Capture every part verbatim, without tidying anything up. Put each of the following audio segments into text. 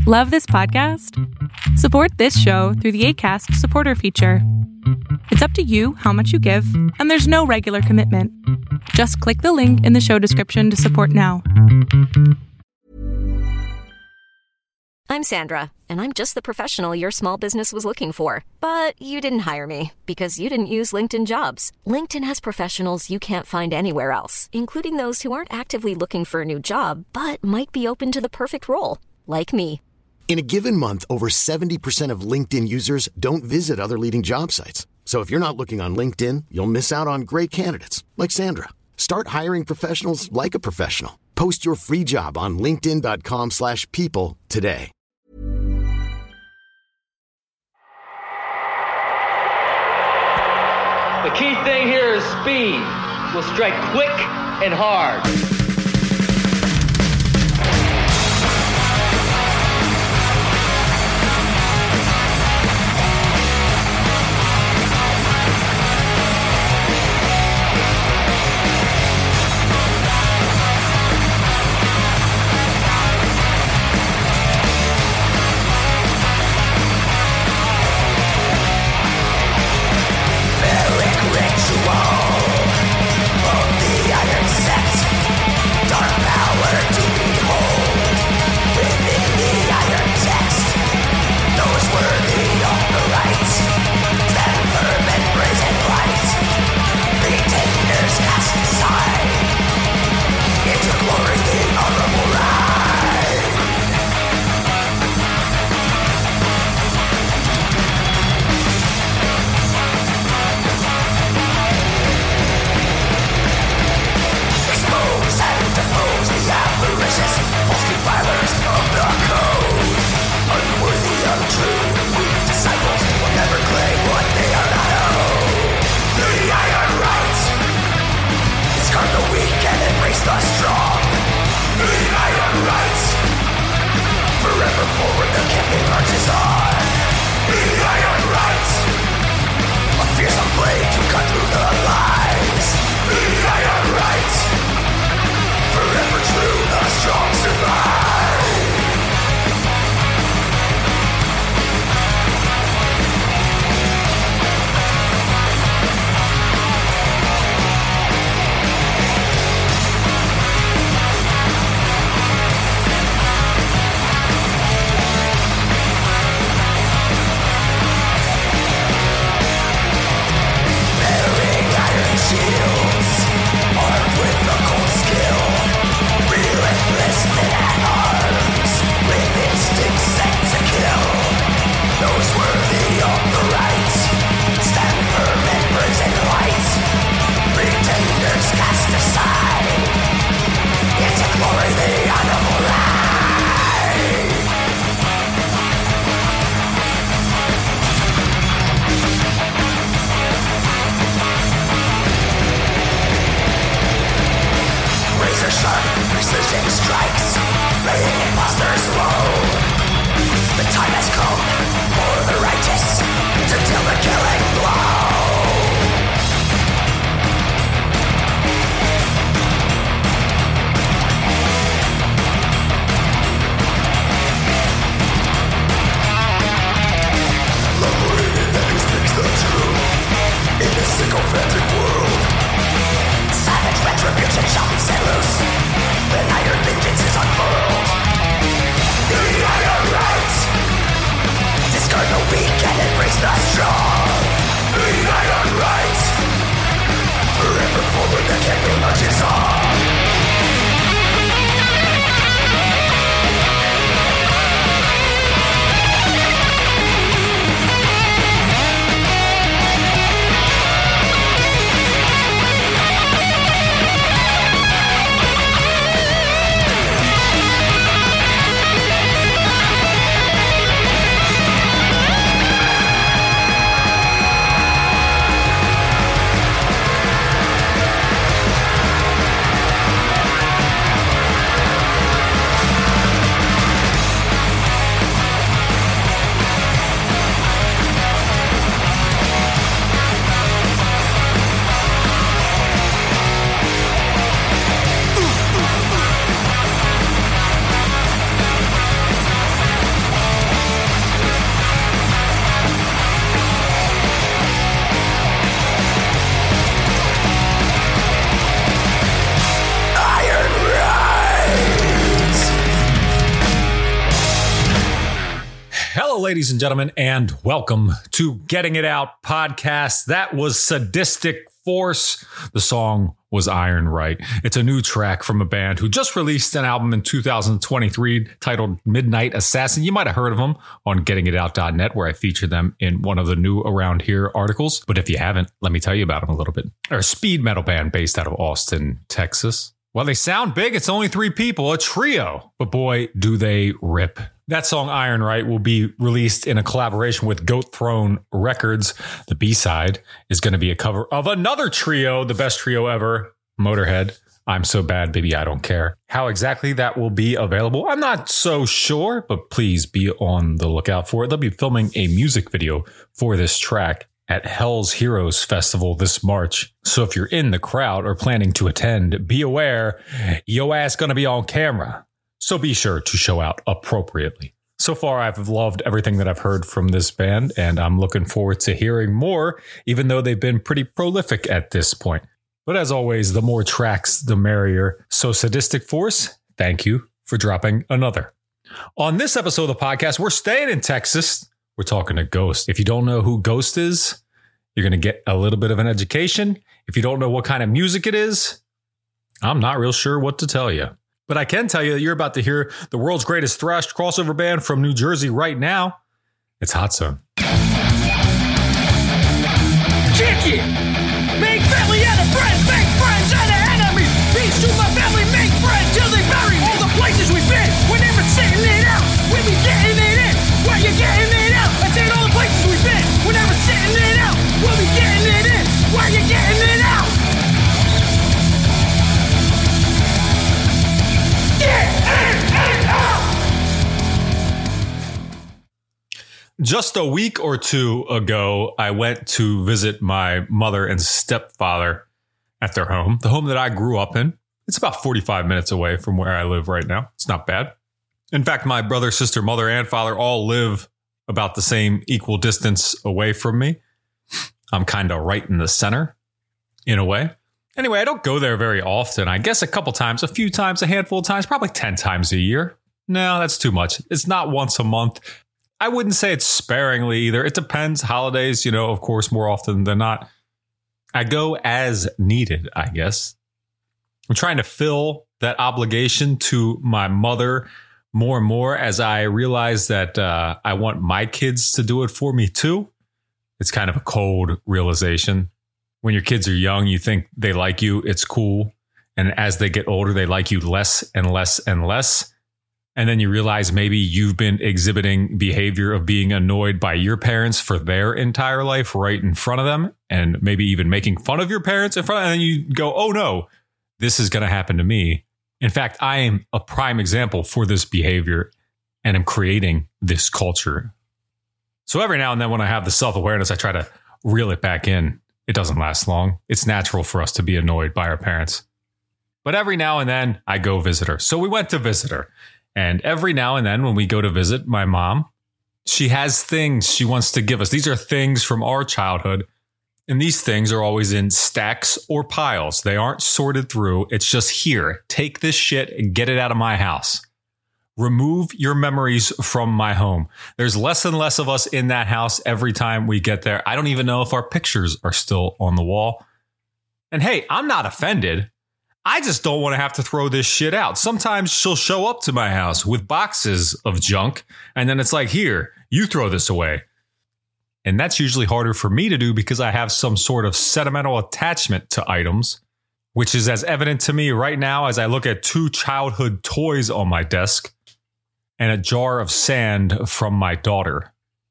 Love this podcast? Support this show through the Acast supporter feature. It's up to you how much you give, and there's no regular commitment. Just click the link in the show description to support now. I'm Sandra, and I'm just the professional your small business was looking for. But you didn't hire me because you didn't use LinkedIn Jobs. LinkedIn has professionals you can't find anywhere else, including those who aren't actively looking for a new job, but might be open to the perfect role, like me. In a given month, over seventy percent of LinkedIn users don't visit other leading job sites. So if you're not looking on LinkedIn, you'll miss out on great candidates like Sandra. Start hiring professionals like a professional. Post your free job on linkedin.com slash people today. The key thing here is speed. We'll strike quick and hard. Hello, ladies and gentlemen, and welcome to Getting It Out podcast. That was Sadistic Force. The song was Iron Right. It's a new track from a band who just released an album in two thousand twenty-three titled Midnight Assassin. You might have heard of them on getting it out dot net, where I featured them in one of the new Around Here articles. But if you haven't, let me tell you about them a little bit. They're a speed metal band based out of Austin, Texas. Well, they sound big. It's only three people, a trio. But boy, do they rip. That song, Iron Right, will be released in a collaboration with Goat Throne Records. The B-side is going to be a cover of another trio, the best trio ever, Motorhead. I'm So Bad, Baby, I Don't Care. How exactly that will be available, I'm not so sure, but please be on the lookout for it. They'll be filming a music video for this track at Hell's Heroes Festival this March. So if you're in the crowd or planning to attend, be aware, yo ass going to be on camera. So be sure to show out appropriately. So far, I've loved everything that I've heard from this band, and I'm looking forward to hearing more, even though they've been pretty prolific at this point. But as always, the more tracks, the merrier. So Sadistic Force, thank you for dropping another. On this episode of the podcast, we're staying in Texas. We're talking to Ghost. If you don't know who Ghost is, you're going to get a little bit of an education. If you don't know what kind of music it is, I'm not real sure what to tell you. But I can tell you that you're about to hear the world's greatest thrash crossover band from New Jersey right now. It's Hot Zone. Kick it! Make family out of friends, make friends out of enemies. Peace to my family, make friends till they bury all the places we've been. We're never sitting it out, we be getting it in. Where you getting it out? I said all the places we've been. We're never sitting it out, we'll be getting it in. Where you getting it out? Just a week or two ago, I went to visit my mother and stepfather at their home, the home that I grew up in. It's about forty-five minutes away from where I live right now. It's not bad. In fact, my brother, sister, mother, and father all live about the same equal distance away from me. I'm kind of right in the center, in a way. Anyway, I don't go there very often. I guess a couple times, a few times, a handful of times, probably ten times a year. No, that's too much. It's not once a month. I wouldn't say it's sparingly either. It depends. Holidays, you know, of course, more often than not. I go as needed, I guess. I'm trying to fill that obligation to my mother more and more as I realize that uh, I want my kids to do it for me too. It's kind of a cold realization. When your kids are young, you think they like you. It's cool. And as they get older, they like you less and less and less. And then you realize maybe you've been exhibiting behavior of being annoyed by your parents for their entire life right in front of them. And maybe even making fun of your parents in front of them. And then you go, oh no, this is going to happen to me. In fact, I am a prime example for this behavior and am creating this culture. So every now and then when I have the self-awareness, I try to reel it back in. It doesn't last long. It's natural for us to be annoyed by our parents. But every now and then I go visit her. So we went to visit her. And every now and then when we go to visit my mom, she has things she wants to give us. These are things from our childhood. And these things are always in stacks or piles. They aren't sorted through. It's just here. Take this shit and get it out of my house. Remove your memories from my home. There's less and less of us in that house every time we get there. I don't even know if our pictures are still on the wall. And hey, I'm not offended. I just don't want to have to throw this shit out. Sometimes she'll show up to my house with boxes of junk, and then it's like, here, you throw this away. And that's usually harder for me to do because I have some sort of sentimental attachment to items, which is as evident to me right now as I look at two childhood toys on my desk and a jar of sand from my daughter.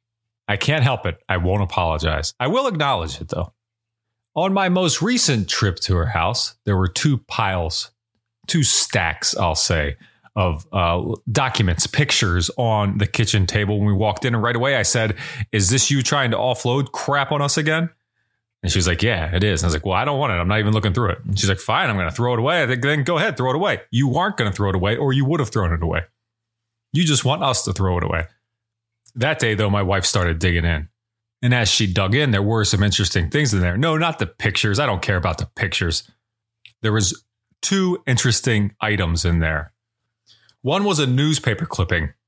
I can't help it. I won't apologize. I will acknowledge it, though. On my most recent trip to her house, there were two piles, two stacks, I'll say, of uh, documents, pictures on the kitchen table when we walked in. And right away I said, is this you trying to offload crap on us again? And she was like, yeah, it is. And I was like, well, I don't want it. I'm not even looking through it. And she's like, fine, I'm going to throw it away. I think, then go ahead, throw it away. You aren't going to throw it away, or you would have thrown it away. You just want us to throw it away. That day, though, my wife started digging in. And as she dug in, there were some interesting things in there. No, not the pictures. I don't care about the pictures. There was two interesting items in there. One was a newspaper clipping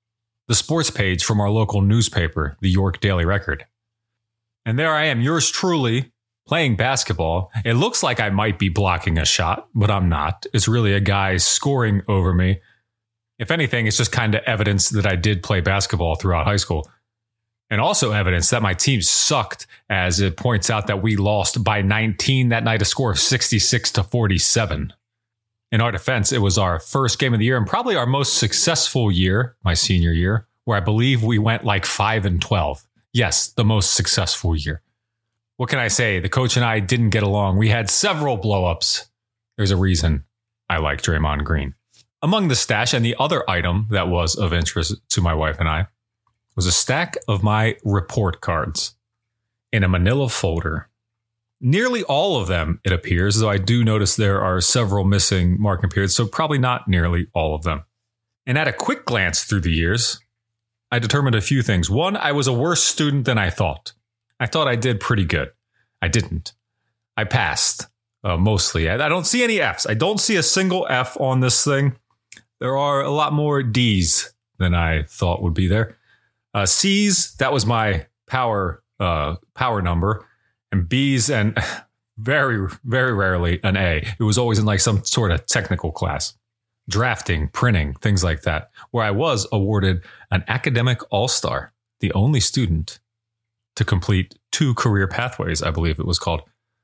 the sports page from our local newspaper, the York Daily Record. And there I am, yours truly, playing basketball. It looks like I might be blocking a shot, but I'm not. It's really a guy scoring over me. If anything, it's just kind of evidence that I did play basketball throughout high school. And also evidence that my team sucked, as it points out that we lost by nineteen that night, a score of sixty-six to forty-seven. In our defense, it was our first game of the year and probably our most successful year, my senior year, where I believe we went like five and twelve. Yes, the most successful year. What can I say? The coach and I didn't get along. We had several blowups. There's a reason I like Draymond Green. Among the stash and the other item that was of interest to my wife and I was a stack of my report cards in a manila folder. Nearly all of them, it appears, though I do notice there are several missing marking periods, so probably not nearly all of them. And at a quick glance through the years, I determined a few things. One, I was a worse student than I thought. I thought I did pretty good. I didn't. I passed, uh, mostly. I, I don't see any Fs. I don't see a single F on this thing. There are a lot more Ds than I thought would be there. Uh, C's, that was my power uh, power number. And B's, and very, very rarely an A. It was always in like some sort of technical class. Drafting, printing, things like that. Where I was awarded an academic all-star, the only student to complete two career pathways, I believe it was called.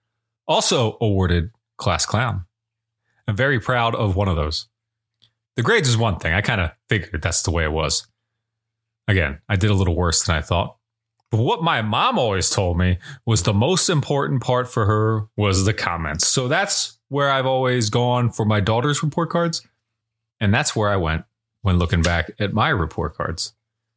Also awarded class clown. I'm very proud of one of those. The grades is one thing. I kind of figured that's the way it was. Again, I did a little worse than I thought. But what my mom always told me was the most important part for her was the comments. So that's where I've always gone for my daughter's report cards. And that's where I went when looking back at my report cards.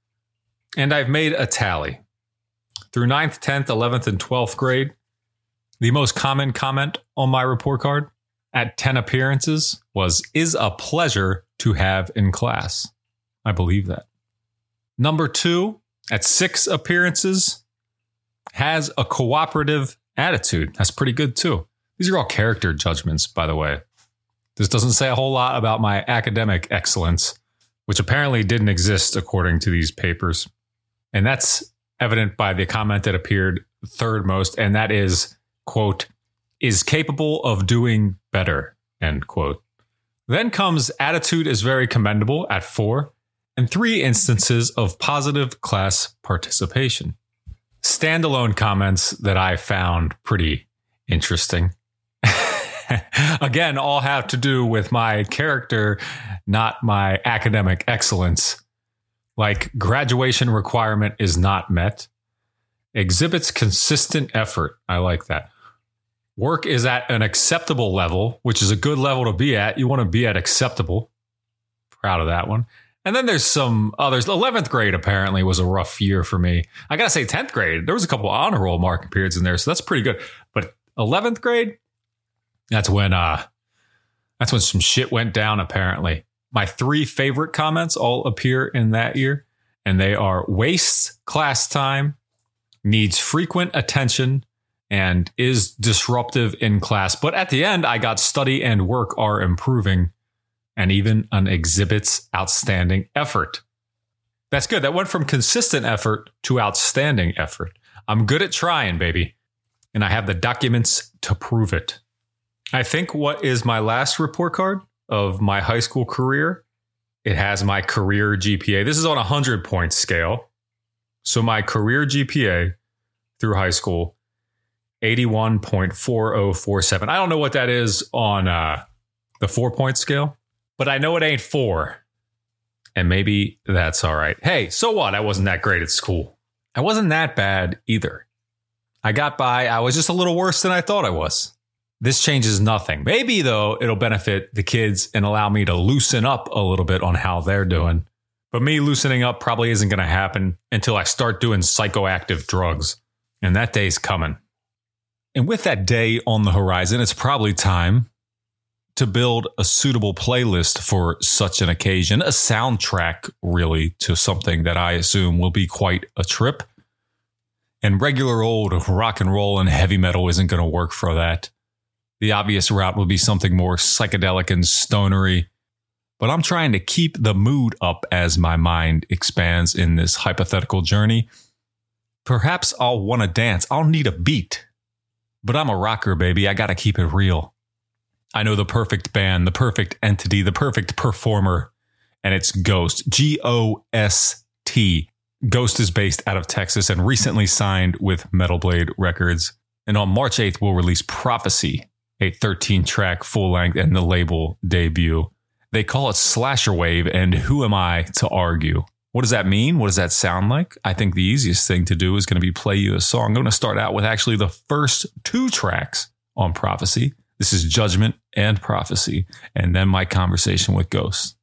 And I've made a tally. Through ninth, tenth, eleventh, and twelfth grade, the most common comment on my report card at ten appearances was, "is a pleasure to have in class." I believe that. Number two, at six appearances, has a cooperative attitude. That's pretty good too. These are all character judgments, by the way. This doesn't say a whole lot about my academic excellence, which apparently didn't exist according to these papers. And that's evident by the comment that appeared third most, and that is, quote, "is capable of doing better," end quote. Then comes attitude is very commendable at four, and three instances of positive class participation. Standalone comments that I found pretty interesting. Again, all have to do with my character, not my academic excellence. Like, graduation requirement is not met. Exhibits consistent effort. I like that. Work is at an acceptable level, which is a good level to be at. You want to be at acceptable. Proud of that one. And then there's some others. eleventh grade apparently was a rough year for me. I got to say tenth grade, there was a couple honor roll marking periods in there, so that's pretty good. But eleventh grade, that's when uh, that's when some shit went down apparently. My three favorite comments all appear in that year, and they are wastes class time, needs frequent attention, and is disruptive in class. But at the end, I got study and work are improving, and even an exhibits outstanding effort. That's good. That went from consistent effort to outstanding effort. I'm good at trying, baby, and I have the documents to prove it. I think what is my last report card of my high school career, it has my career G P A. This is on a one hundred point scale. So my career G P A through high school, eighty-one point four oh four seven. I don't know what that is on uh, the four-point scale, but I know it ain't four. And maybe that's all right. Hey, so what? I wasn't that great at school. I wasn't that bad either. I got by. I was just a little worse than I thought I was. This changes nothing. Maybe, though, it'll benefit the kids and allow me to loosen up a little bit on how they're doing. But me loosening up probably isn't going to happen until I start doing psychoactive drugs. And that day's coming. And with that day on the horizon, it's probably time to build a suitable playlist for such an occasion. A soundtrack, really, to something that I assume will be quite a trip. And regular old rock and roll and heavy metal isn't going to work for that. The obvious route would be something more psychedelic and stonery. but I'm trying to keep the mood up as my mind expands in this hypothetical journey. Perhaps I'll want to dance. I'll need a beat. But I'm a rocker, baby. I got to keep it real. I know the perfect band, the perfect entity, the perfect performer, and it's Ghost. G O S T. Ghost is based out of Texas and recently signed with Metal Blade Records. And on March eighth, we'll release Prophecy, a thirteen-track full-length and the label debut. They call it Slasher Wave, and who am I to argue? What does that mean? What does that sound like? I think the easiest thing to do is going to be play you a song. I'm going to start out with actually the first two tracks on Prophecy. This is Judgment and Prophecy, and then my conversation with Ghost.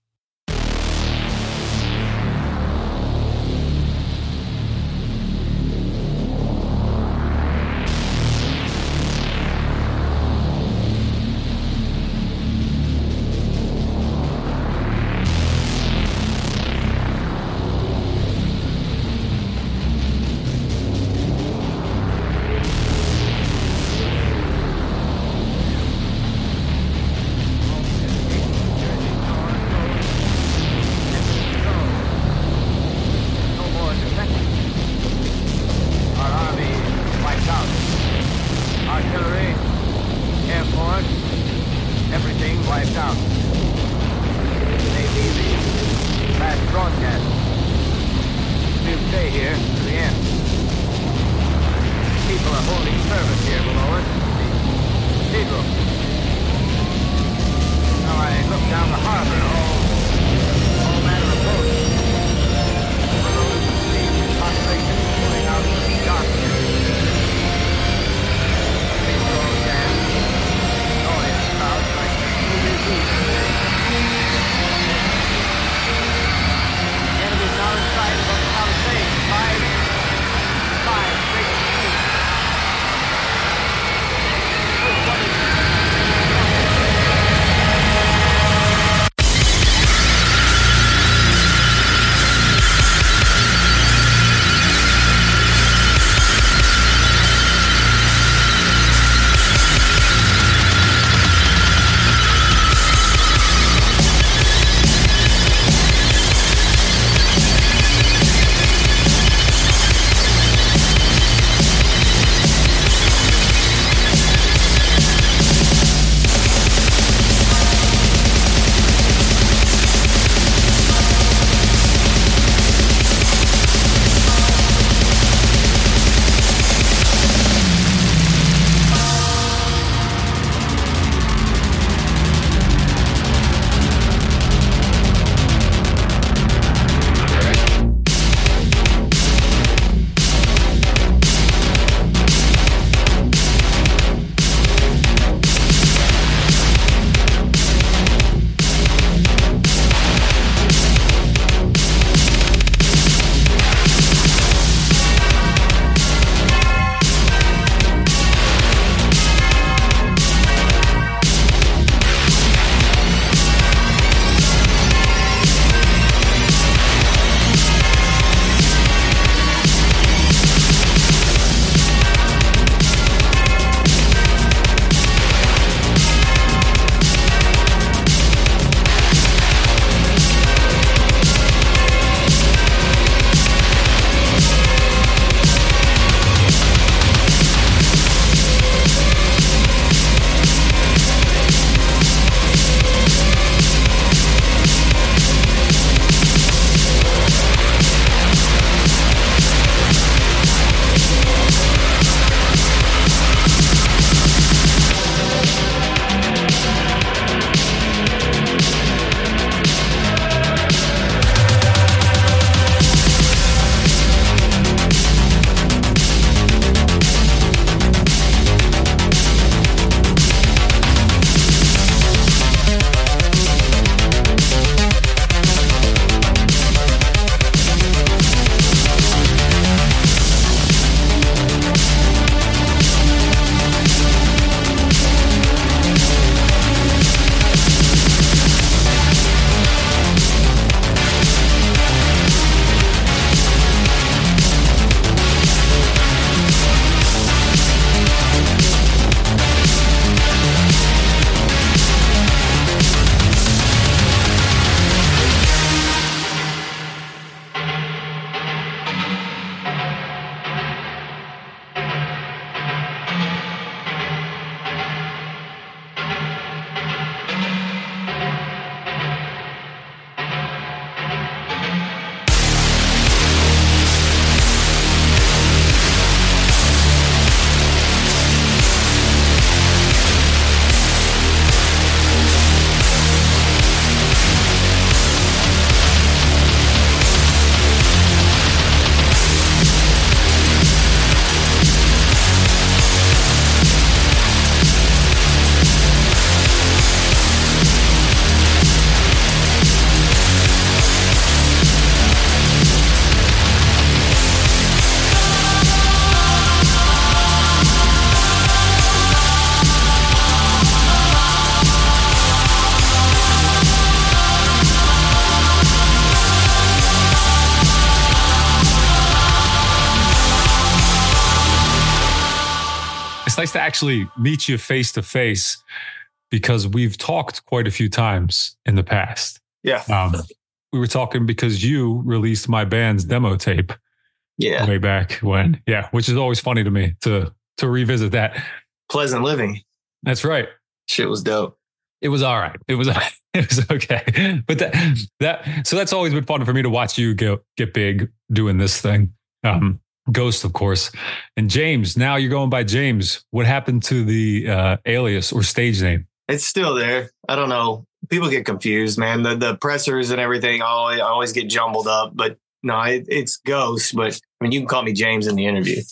nice to actually meet you face to face because we've talked quite a few times in the past. Yeah. Um, we were talking because you released my band's demo tape. Yeah. Way back when. Yeah. Which is always funny to me to, to revisit that. Pleasant Living. That's right. Shit was dope. It was all right. It was, it was okay. But that, that, so that's always been fun for me to watch you get, get big doing this thing. Um, Ghost, of course. And James, now you're going by James. What happened to the uh, alias or stage name? It's still there. I don't know. People get confused, man. The the pressers and everything always, always get jumbled up. But no, it, it's Ghost. But I mean, you can call me James in the interview.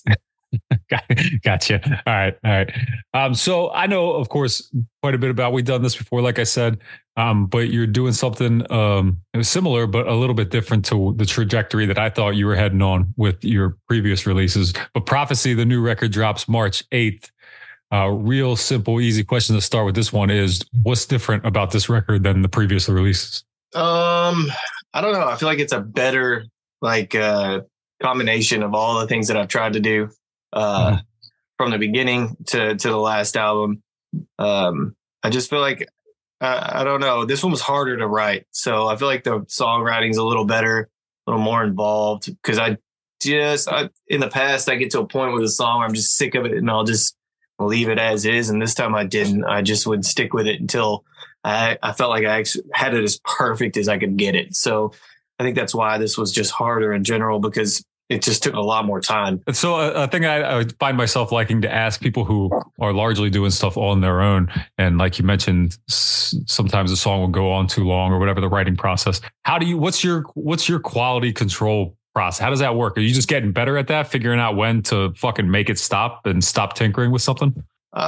Gotcha. All right. All right. Um, so I know, of course, quite a bit about, we've done this before, like I said, um, but you're doing something um, similar, but a little bit different to the trajectory that I thought you were heading on with your previous releases. But Prophecy, the new record, drops March eighth. Uh, real simple, easy question to start with this one is, what's different about this record than the previous releases? Um, I don't know. I feel like it's a better like uh, combination of all the things that I've tried to do. Uh, mm-hmm. From the beginning to, to the last album. Um, I just feel like, uh, I don't know, this one was harder to write. So I feel like the songwriting's a little better, a little more involved. Cause I just, I, in the past, I get to a point with a song where I'm just sick of it and I'll just leave it as is. And this time I didn't, I just would stick with it until I, I felt like I actually had it as perfect as I could get it. So I think that's why this was just harder in general, because it just took a lot more time. And so a, a thing I, I find myself liking to ask people who are largely doing stuff on their own. And like you mentioned, s- sometimes a song will go on too long or whatever the writing process. How do you, what's your, what's your quality control process? How does that work? Are you just getting better at that? Figuring out when to fucking make it stop and stop tinkering with something?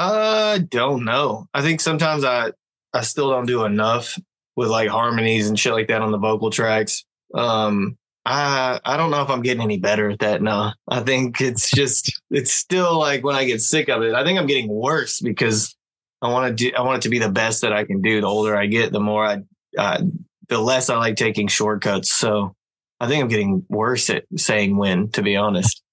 I don't know. I think sometimes I, I still don't do enough with like harmonies and shit like that on the vocal tracks. Um, I I don't know if I'm getting any better at that. No, I think it's just, it's still like when I get sick of it, I think I'm getting worse because I want to do, I want it to be the best that I can do. The older I get, the more I, uh, the less I like taking shortcuts. So I think I'm getting worse at saying when, to be honest.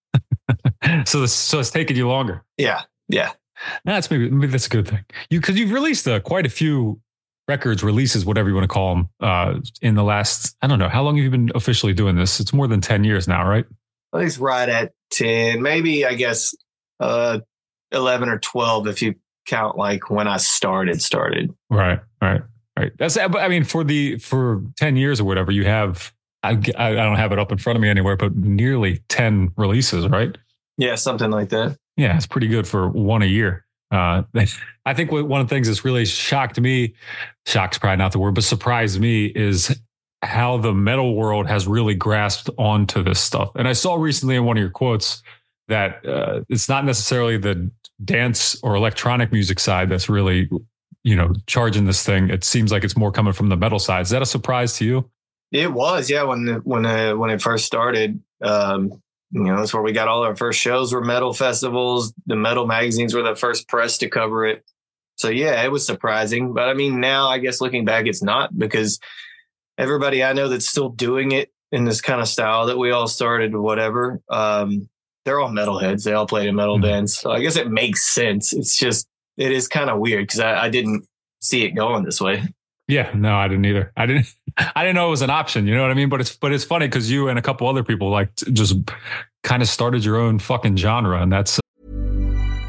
so, so it's taking you longer. Yeah. Yeah. That's maybe, maybe that's a good thing. You, cause you've released uh, quite a few records, releases, whatever you want to call them, uh, in the last, I don't know, how long have you been officially doing this? It's more than ten years now, right? I think it's right at ten, maybe, I guess, uh, eleven or twelve, if you count like when I started, started. Right, right, right. That's, I mean, for the, for ten years or whatever, you have, I, I don't have it up in front of me anywhere, but nearly ten releases, right? Yeah, something like that. Yeah, it's pretty good for one a year. Uh, I think one of the things that's really shocked me, shock's probably not the word, but surprised me is how the metal world has really grasped onto this stuff. And I saw recently in one of your quotes that uh, it's not necessarily the dance or electronic music side that's really, you know, charging this thing. It seems like it's more coming from the metal side. Is that a surprise to you? It was, yeah. When when uh, when it first started, um, you know, that's where we got all our first shows were metal festivals. The metal magazines were the first press to cover it. So, yeah, it was surprising. But I mean, now I guess looking back, it's not, because everybody I know that's still doing it in this kind of style that we all started or whatever, um, they're all metalheads. They all played in metal mm-hmm. bands. So I guess it makes sense. It's just, it is kind of weird because I, I didn't see it going this way. Yeah, no, I didn't either. I didn't. I didn't know it was an option. You know what I mean? But it's but it's funny because you and a couple other people like just kind of started your own fucking genre, and that's. Uh...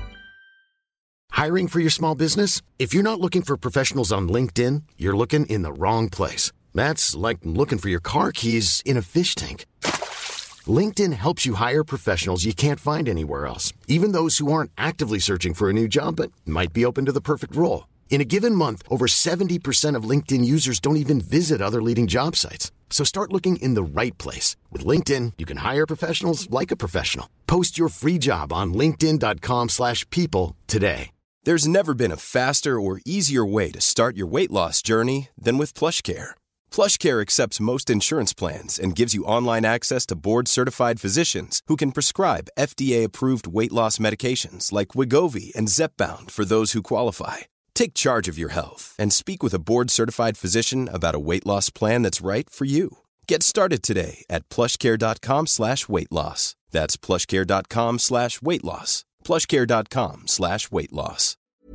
Hiring for your small business? If you're not looking for professionals on LinkedIn, you're looking in the wrong place. That's like looking for your car keys in a fish tank. LinkedIn helps you hire professionals you can't find anywhere else, even those who aren't actively searching for a new job but might be open to the perfect role. In a given month, over seventy percent of LinkedIn users don't even visit other leading job sites. So start looking in the right place. With LinkedIn, you can hire professionals like a professional. Post your free job on linkedin dot com slash people today. There's never been a faster or easier way to start your weight loss journey than with PlushCare. PlushCare accepts most insurance plans and gives you online access to board-certified physicians who can prescribe F D A-approved weight loss medications like Wegovy and Zepbound for those who qualify. Take charge of your health and speak with a board-certified physician about a weight loss plan that's right for you. Get started today at plushcare.com slash weight loss. That's plushcare.com slash weight loss. PlushCare.com slash weight loss.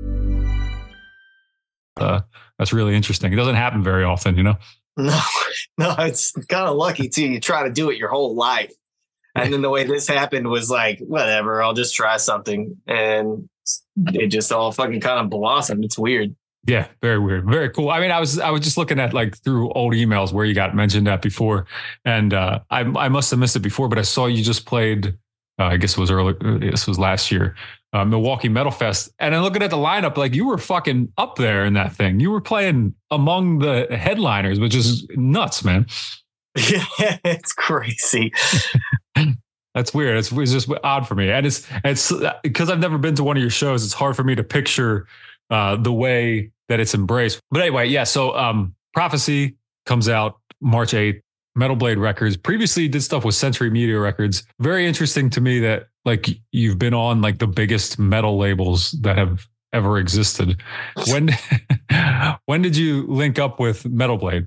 Uh, that's really interesting. It doesn't happen very often, you know? No, no, it's kind of lucky too. You try to do it your whole life. And then the way this happened was like, whatever, I'll just try something. And it just all fucking kind of blossomed. It's weird. Yeah, very weird. Very cool. I mean, I was I was just looking at like through old emails where you got mentioned at before. And uh, I I must have missed it before, but I saw you just played, uh, I guess it was early, this was last year, uh, Milwaukee Metal Fest. And then looking at the lineup, like you were fucking up there in that thing. You were playing among the headliners, which is nuts, man. Yeah, it's crazy. That's weird. It's, it's just odd for me. And it's it's because I've never been to one of your shows. It's hard for me to picture uh, the way that it's embraced. But anyway, yeah. So um, Prophecy comes out March eighth, Metal Blade Records. Previously did stuff with Century Media Records. Very interesting to me that like you've been on like the biggest metal labels that have ever existed. When when did you link up with Metal Blade?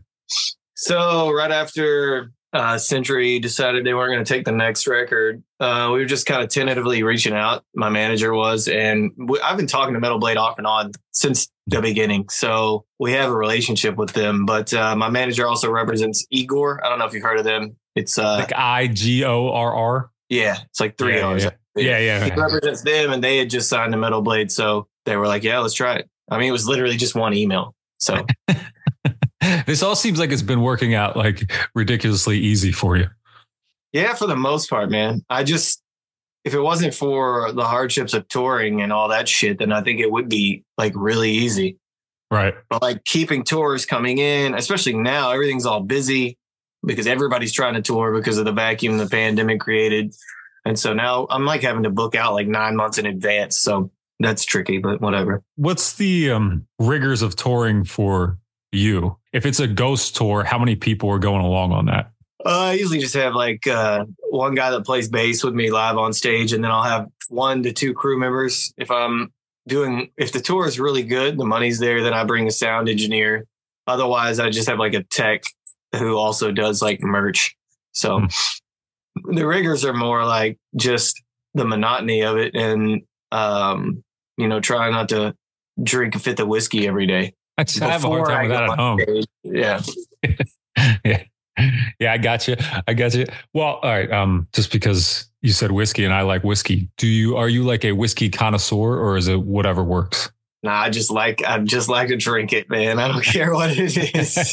So right after uh, Century decided they weren't going to take the next record, uh, we were just kind of tentatively reaching out. My manager was, and we, I've been talking to Metal Blade off and on since the beginning. So we have a relationship with them. But uh, my manager also represents Igor. I don't know if you've heard of them. It's uh, like I G O R R. Yeah, it's like three yeah, O's. Yeah, yeah. yeah, He yeah. represents them, and they had just signed to Metal Blade. So they were like, yeah, let's try it. I mean, it was literally just one email. So this all seems like it's been working out like ridiculously easy for you. Yeah, for the most part, man. I just, if it wasn't for the hardships of touring and all that shit, then I think it would be like really easy. Right. But like keeping tours coming in, especially now, everything's all busy because everybody's trying to tour because of the vacuum the pandemic created. And so now I'm like having to book out like nine months in advance. So that's tricky, but whatever. What's the um, rigors of touring for you? If it's a ghost tour, how many people are going along on that? Uh, I usually just have like uh, one guy that plays bass with me live on stage, and then I'll have one to two crew members. If I'm doing, if the tour is really good, the money's there, then I bring a sound engineer. Otherwise, I just have like a tech who also does like merch. So mm. the rigors are more like just the monotony of it, and um, you know, try not to drink a fifth of whiskey every day. I have a hard time with that at home. Stage. Yeah. yeah. Yeah, I got you. I got you. Well, all right. Um, just because you said whiskey and I like whiskey, do you, are you like a whiskey connoisseur, or is it whatever works? Nah, I just like, I just like to drink it, man. I don't care what it is.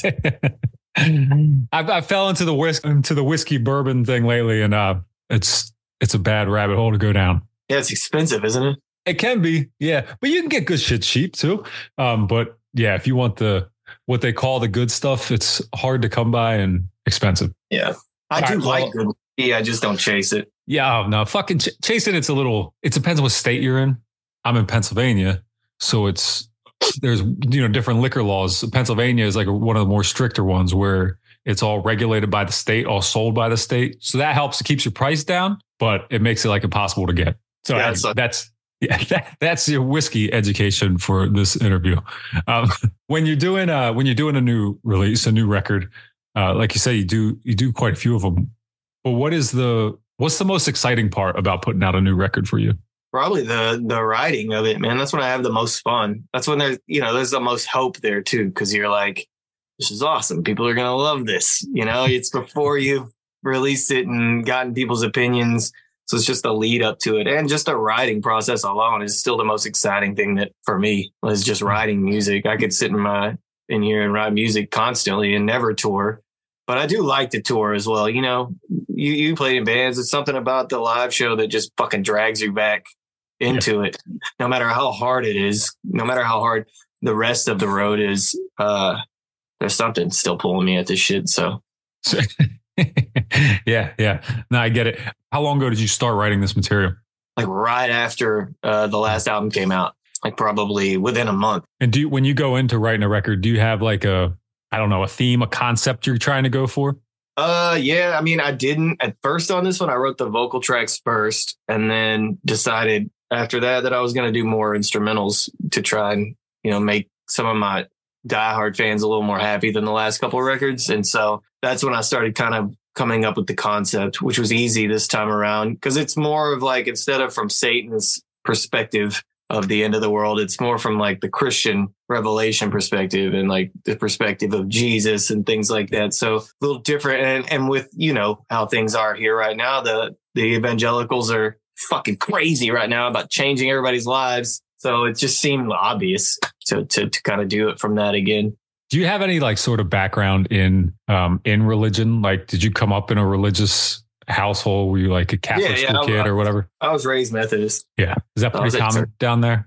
I, I fell into the whisk, into the whiskey bourbon thing lately, and uh, it's, it's a bad rabbit hole to go down. Yeah. It's expensive, isn't it? It can be. Yeah. But you can get good shit cheap too. Um, but yeah, if you want the, what they call the good stuff, it's hard to come by and expensive. Yeah. I All do right, like well, good whiskey. I just don't chase it. Yeah. Oh, no, fucking ch- chasing it's a little, it depends what state you're in. I'm in Pennsylvania. So it's, there's, you know, different liquor laws. Pennsylvania is like one of the more stricter ones where it's all regulated by the state, all sold by the state. So that helps. It keeps your price down, but it makes it like impossible to get. So Yeah, that's, it's like- that's, yeah, that, that's your whiskey education for this interview. Um, when you're doing, uh, when you're doing a new release, a new record, uh, like you say, you do, you do quite a few of them. But what is the, what's the most exciting part about putting out a new record for you? Probably the the writing of it, man. That's when I have the most fun. That's when there's, you know, there's the most hope there too, because you're like, this is awesome. People are gonna love this. You know, it's before you've released it and gotten people's opinions. So it's just a lead up to it, and just the writing process alone is still the most exciting thing that for me was just writing music. I could sit in my in here and write music constantly and never tour. But I do like to tour as well. You know, you, you play in bands. It's something about the live show that just fucking drags you back into yeah. it, no matter how hard it is, no matter how hard the rest of the road is. Uh, there's something still pulling me at this shit. So, yeah, yeah. No, I get it. How long ago did you start writing this material? Like right after uh, the last album came out, like probably within a month. And do you, when you go into writing a record, do you have like a, I don't know, a theme, a concept you're trying to go for? Uh, yeah. I mean, I didn't at first on this one. I wrote the vocal tracks first, and then decided after that that I was going to do more instrumentals to try and, you know, make some of my diehard fans a little more happy than the last couple of records. And so that's when I started kind of coming up with the concept, which was easy this time around, because it's more of like, instead of From Satan's perspective of the end of the world. It's more from like the Christian revelation perspective and like the perspective of Jesus and things like that. So a little different. And, and with, you know, how things are here right now, the, the evangelicals are fucking crazy right now about changing everybody's lives. So it just seemed obvious to, to, to kind of do it from that again. Do you have any like sort of background in, um, in religion? Like, did you come up in a religious household? Were you like a Catholic yeah, yeah, school kid I, or whatever? I was raised Methodist. Yeah. Is that pretty common down there?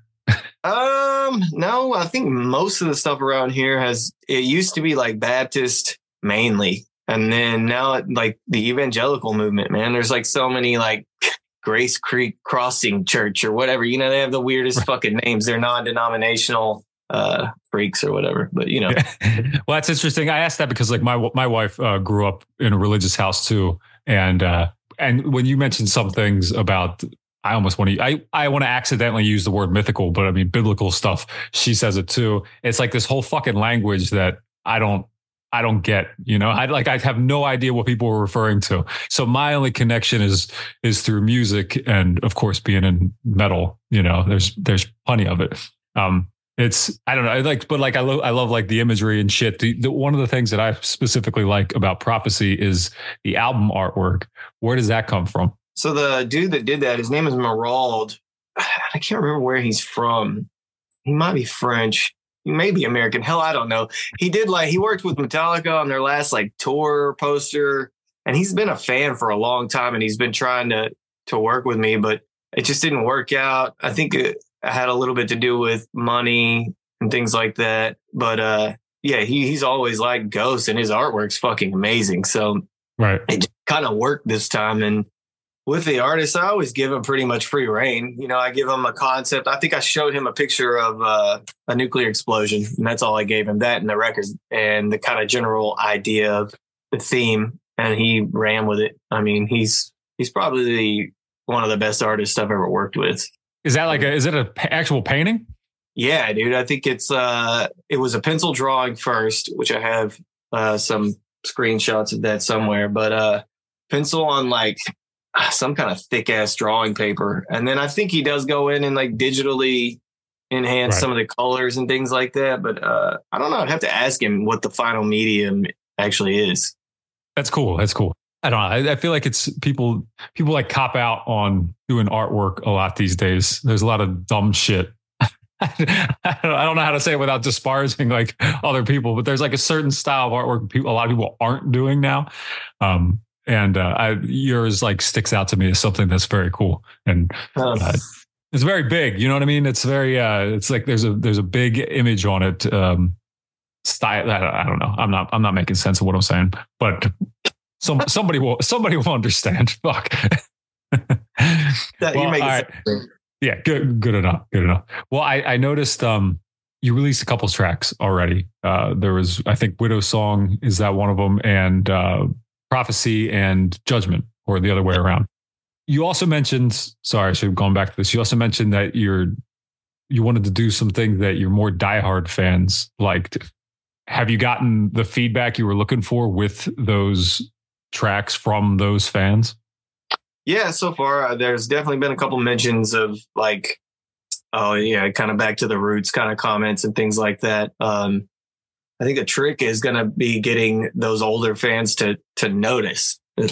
um, no, I think most of the stuff around here has, it used to be like Baptist mainly. And then now it, like the evangelical movement, man, there's like so many like Grace Creek Crossing Church or whatever, you know, they have the weirdest fucking names. They're non-denominational uh, freaks or whatever, but you know. Well, that's interesting. I asked that because like my, my wife uh, grew up in a religious house too. And uh, and when you mentioned some things about, I almost want to, I, I want to accidentally use the word mythical, but I mean, biblical stuff. She says it too. It's like this whole fucking language that I don't, I don't get, you know, I like, I have no idea what people were referring to. So my only connection is, is through music. And of course, being in metal, you know, there's, there's plenty of it. Um, It's, I don't know, I like, but like, I love, I love like the imagery and shit. The, the, one of the things that I specifically like about Prophecy is the album artwork. Where does that come from? So the dude that did that, his name is Merald. I can't remember where he's from. He might be French. He may be American. Hell, I don't know. He did like, he worked with Metallica on their last like tour poster, and he's been a fan for a long time, and he's been trying to, to work with me, but it just didn't work out. I think it, had a little bit to do with money and things like that. But uh, yeah, he, he's always liked Ghost, and his artwork's fucking amazing. So right. It kind of worked this time. And with the artist, I always give him pretty much free reign. You know, I give him a concept. I think I showed him a picture of uh, a nuclear explosion, and that's all I gave him, that and the records and the kind of general idea of the theme. And he ran with it. I mean, he's he's probably the, one of the best artists I've ever worked with. Is that like a, is it an actual painting? Yeah, dude. I think it's, uh, it was a pencil drawing first, which I have, uh, some screenshots of that somewhere, but, uh, pencil on like some kind of thick ass drawing paper. And then I think he does go in and like digitally enhance right. some of the colors and things like that. But, uh, I don't know. I'd have to ask him what the final medium actually is. That's cool. That's cool. I don't know. I, I feel like it's people, people like cop out on doing artwork a lot these days. There's a lot of dumb shit. I don't know how to say it without disparaging like other people, but there's like a certain style of artwork people, a lot of people aren't doing now. Um, and uh, I, yours like sticks out to me as something that's very cool. And uh, it's very big. You know what I mean? It's very, uh, it's like there's a, there's a big image on it. Um, style. I, I don't know. I'm not, I'm not making sense of what I'm saying, but Some somebody will somebody will understand. Fuck. That, well, you make right. Yeah, good good enough. Good enough. Well, I, I noticed um you released a couple tracks already. Uh, there was, I think, Widow Song, is that one of them, and uh, Prophecy and Judgment, or the other way around. You also mentioned, sorry, I should have gone back to this. You also mentioned that you're you wanted to do some things that your more diehard fans liked. Have you gotten the feedback you were looking for with those tracks from those fans? Yeah, so far uh, there's definitely been a couple mentions of like, oh yeah, kind of back to the roots kind of comments and things like that. Um, I think a trick is going to be getting those older fans to to notice that,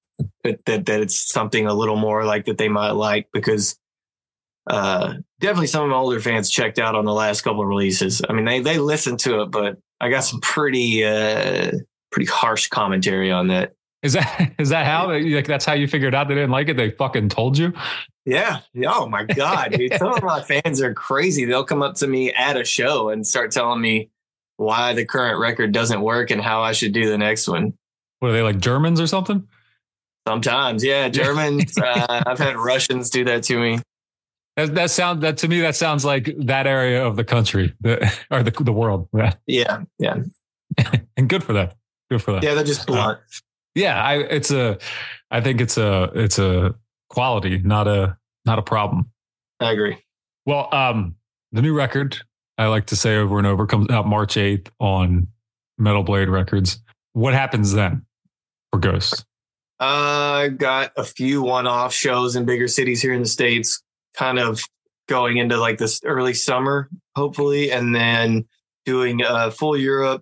that that it's something a little more like that they might like, because uh, definitely some of my older fans checked out on the last couple of releases. I mean, they they listened to it, but I got some pretty uh, pretty harsh commentary on that. Is that is that how like that's how you figured out they didn't like it? They fucking told you? Yeah. Oh my God, dude. Some of my fans are crazy. They'll come up to me at a show and start telling me why the current record doesn't work and how I should do the next one. What are they, like Germans or something? Sometimes, yeah, Germans. uh, I've had Russians do that to me. That, that sound that to me that sounds like that area of the country the, or the the world. Yeah, yeah. And good for that. Good for that. Yeah, they're just blunt. Uh, yeah, I it's a I think it's a it's a quality, not a not a problem. I agree. Well, um, the new record, I like to say over and over, comes out March eighth on Metal Blade Records. What happens then for Ghost? I uh, got a few one-off shows in bigger cities here in the States. Kind of going into like this early summer, hopefully, and then doing a full Europe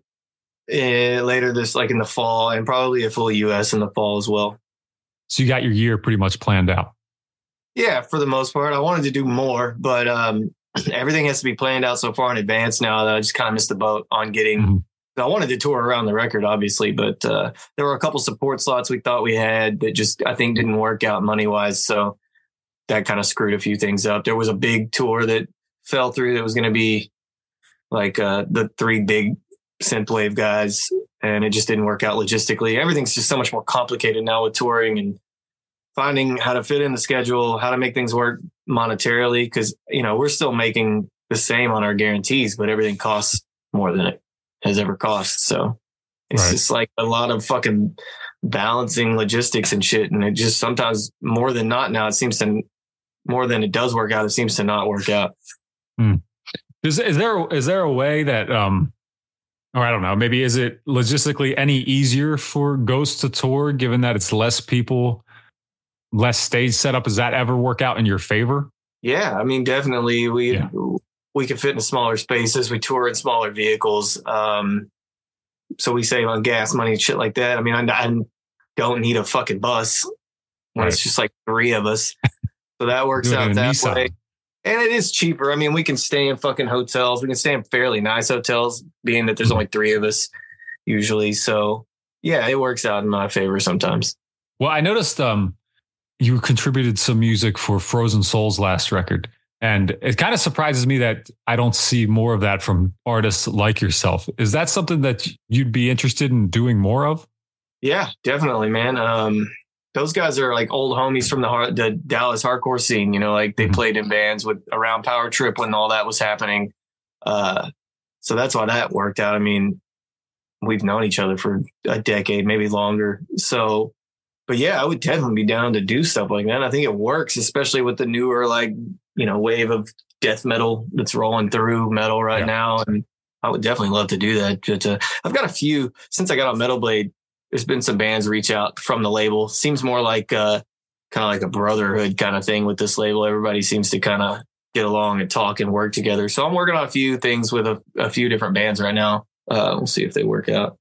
uh, later this, like in the fall, and probably a full U S in the fall as well. So you got your year pretty much planned out. Yeah, for the most part. I wanted to do more, but um, everything has to be planned out so far in advance now that I just kind of missed the boat on getting. Mm-hmm. I wanted to tour around the record, obviously, but uh, there were a couple support slots we thought we had that just, I think, didn't work out money wise. So that kind of screwed a few things up. There was a big tour that fell through that was going to be like uh, the three big synthwave guys, and it just didn't work out logistically. Everything's just so much more complicated now with touring and finding how to fit in the schedule, how to make things work monetarily. Cause you know, we're still making the same on our guarantees, but everything costs more than it has ever cost. So it's right. just like a lot of fucking balancing logistics and shit. And it just sometimes more than not now, it seems to more than it does work out. It seems to not work out. Hmm. Is, is there, is there a way that, um, or I don't know, maybe is it logistically any easier for Ghost to tour given that it's less people, less stage setup? Does that ever work out in your favor? Yeah. I mean, definitely we, yeah. we can fit in smaller spaces. We tour in smaller vehicles. Um, so we save on gas money and shit like that. I mean, I, I don't need a fucking bus when right. it's just like three of us. So that works out that Nissan. way. And it is cheaper. I mean, we can stay in fucking hotels. We can stay in fairly nice hotels, being that there's only three of us usually. So yeah, it works out in my favor sometimes. Well, I noticed um, you contributed some music for Frozen Souls last record. And it kind of surprises me that I don't see more of that from artists like yourself. Is that something that you'd be interested in doing more of? Yeah, definitely, man. Um, those guys are like old homies from the hard, the Dallas hardcore scene. You know, like they mm-hmm. played in bands with around Power Trip when all that was happening. Uh, so that's why that worked out. I mean, we've known each other for a decade, maybe longer. So, but yeah, I would definitely be down to do stuff like that. I think it works, especially with the newer, like, you know, wave of death metal that's rolling through metal right yeah. now. And I would definitely love to do that. But, uh, I've got a few, since I got on Metal Blade, there's been some bands reach out from the label. Seems more like uh, kind of like a brotherhood kind of thing with this label. Everybody seems to kind of get along and talk and work together. So I'm working on a few things with a, a few different bands right now. Uh, we'll see if they work out.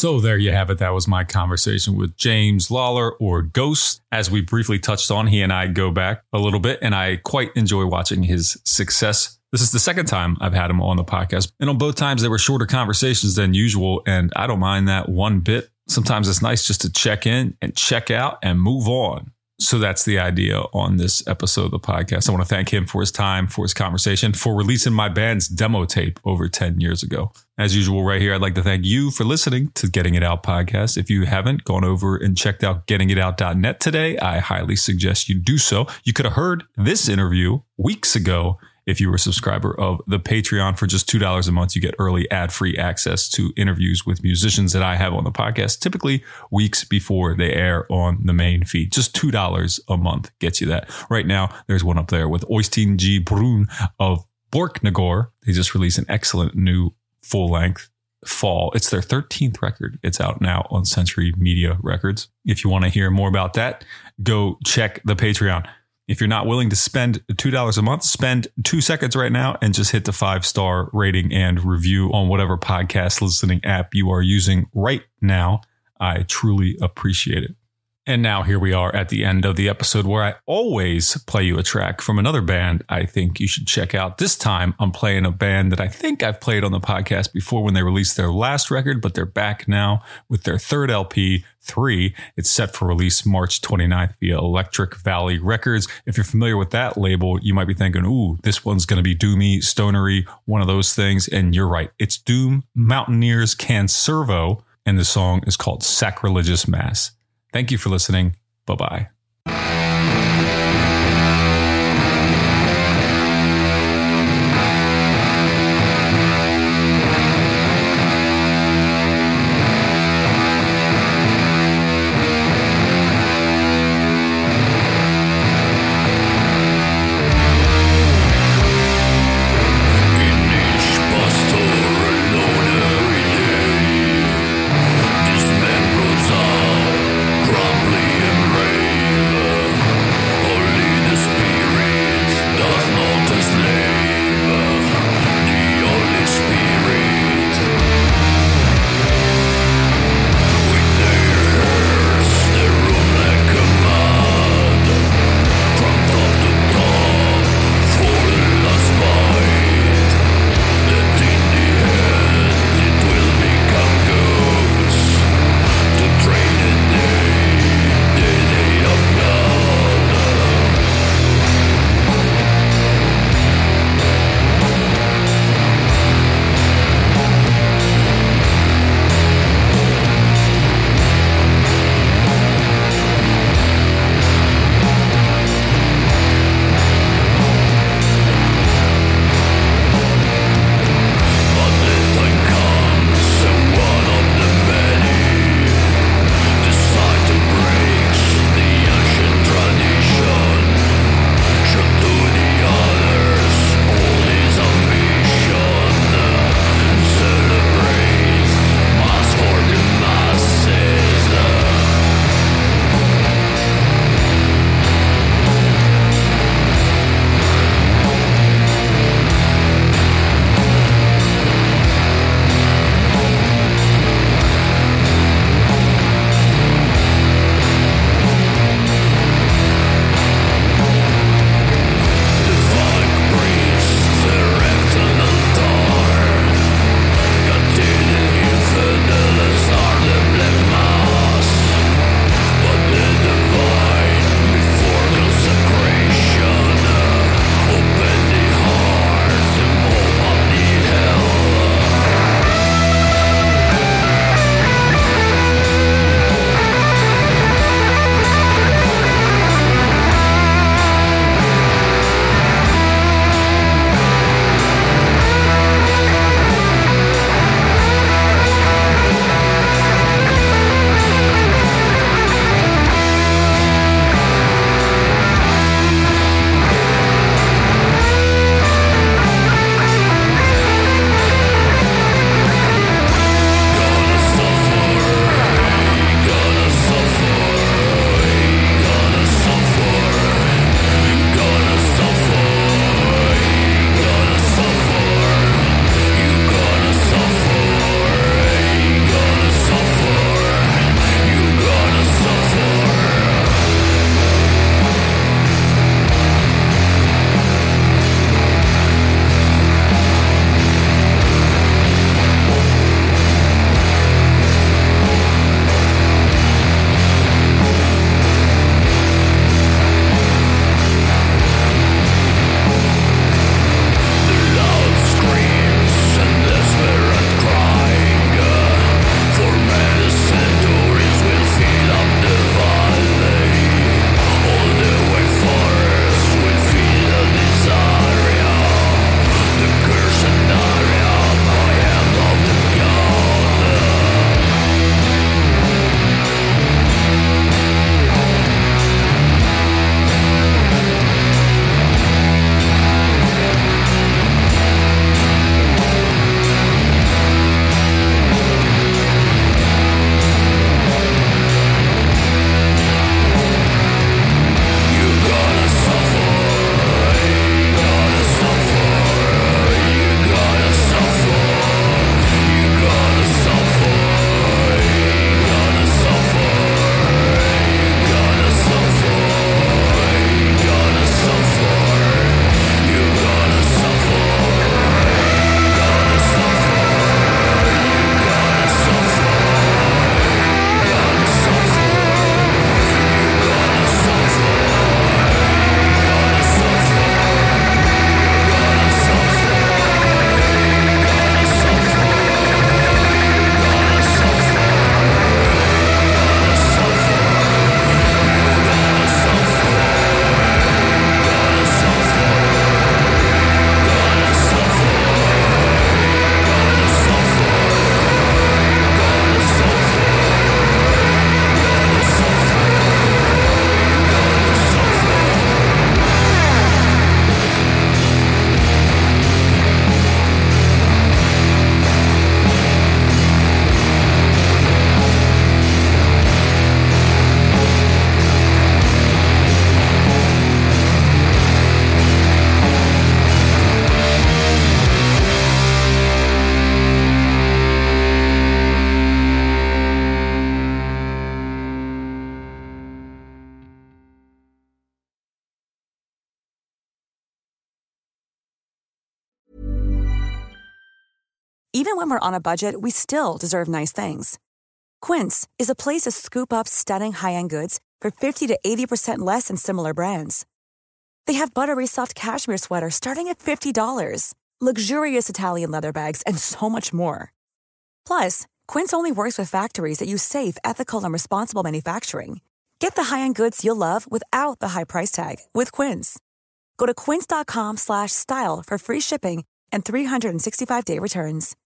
So there you have it. That was my conversation with James Lawler, or Ghost. As we briefly touched on, he and I go back a little bit, and I quite enjoy watching his success. This is the second time I've had him on the podcast. And on both times, they were shorter conversations than usual. And I don't mind that one bit. Sometimes it's nice just to check in and check out and move on. So that's the idea on this episode of the podcast. I want to thank him for his time, for his conversation, for releasing my band's demo tape over ten years ago. As usual, right here, I'd like to thank you for listening to Getting It Out podcast. If you haven't gone over and checked out getting it out dot net today, I highly suggest you do so. You could have heard this interview weeks ago. If you were a subscriber of the Patreon. For just two dollars a month, you get early ad-free access to interviews with musicians that I have on the podcast, typically weeks before they air on the main feed. Just two dollars a month gets you that. Right now, there's one up there with Oystein G. Brun of Borknagor. They just released an excellent new full-length Fall. It's their thirteenth record. It's out now on Century Media Records. If you want to hear more about that, go check the Patreon. If you're not willing to spend two dollars a month, spend two seconds right now and just hit the five-star rating and review on whatever podcast listening app you are using right now. I truly appreciate it. And now here we are at the end of the episode, where I always play you a track from another band I think you should check out. This time I'm playing a band that I think I've played on the podcast before when they released their last record, but they're back now with their third L P, Three. It's set for release March twenty-ninth via Electric Valley Records. If you're familiar with that label, you might be thinking, ooh, this one's going to be doomy, stonery, one of those things. And you're right. It's Doom Mountaineers Canservo, and the song is called Sacrilegious Mass. Thank you for listening. Bye-bye. Dismembers all, crumbly and brave. Even when we're on a budget, we still deserve nice things. Quince is a place to scoop up stunning high-end goods for fifty to eighty percent less than similar brands. They have buttery soft cashmere sweaters starting at fifty dollars, luxurious Italian leather bags, and so much more. Plus, Quince only works with factories that use safe, ethical, and responsible manufacturing. Get the high-end goods you'll love without the high price tag with Quince. Go to quince.com slash style for free shipping and three sixty-five day returns.